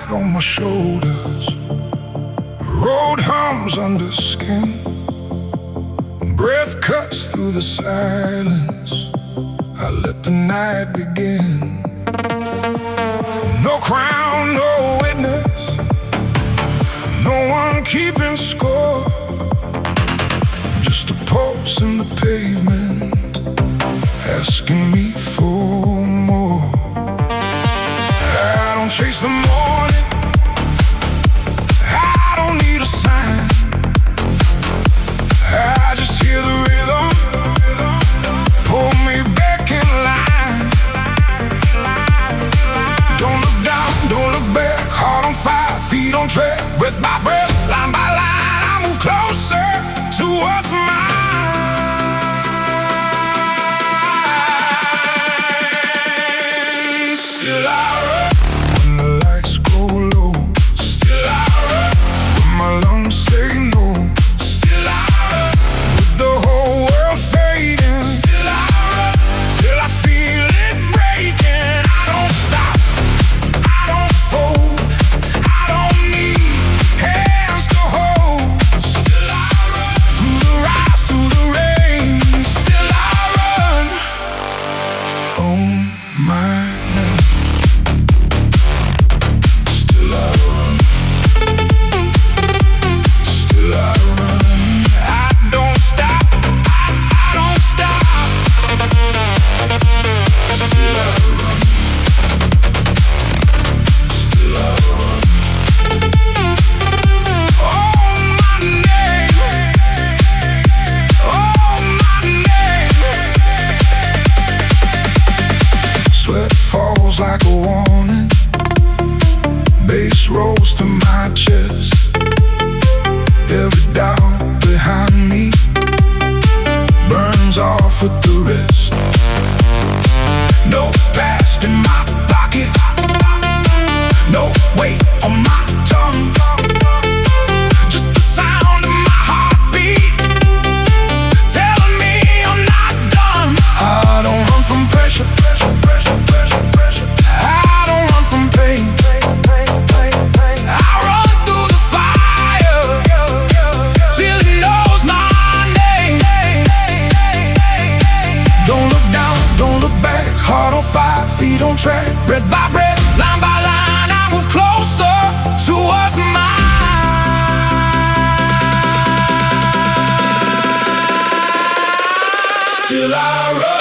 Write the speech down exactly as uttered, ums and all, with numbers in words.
on my shoulders. Road hums under skin. Breath cuts through the silence. I let the night begin. No crown, no witness, no one keeping score. Just a pulse in the pavement, asking me for more. I don't chase the morning, I don't need a sign. I just hear the rhythm pull me back in line. Don't look down, don't look back. Heart on fire, feet on track. Breath by breath, line by line, I move closer to what's mine. Still I run when the lights go low. Still I run when my lungs say no. Still I run with the whole world fading. Still I run till I feel it breaking. I don't stop, I don't fold, I don't need hands to hold. Still I run through the rise, through the rain. Still I run on my name. Still I run, still I run. I don't stop, I, I don't stop. Still I run, still I run. Oh my name, oh my name. Sweat falls like a warning. Bass rolls to my chest. Every doubt behind me burns off with the rest. No past in my pocket, no weight on my tongue. Just the sound of my heartbeat telling me I'm not done. I don't run from pressure, pressure, pressure, pressure, pressure. I don't run from pain. I run through the fire till it knows my name. Don't look down, don't look back. Heart on fire, feet on track. Breath by breath, line by line, I move closer to what's mine. Still I run.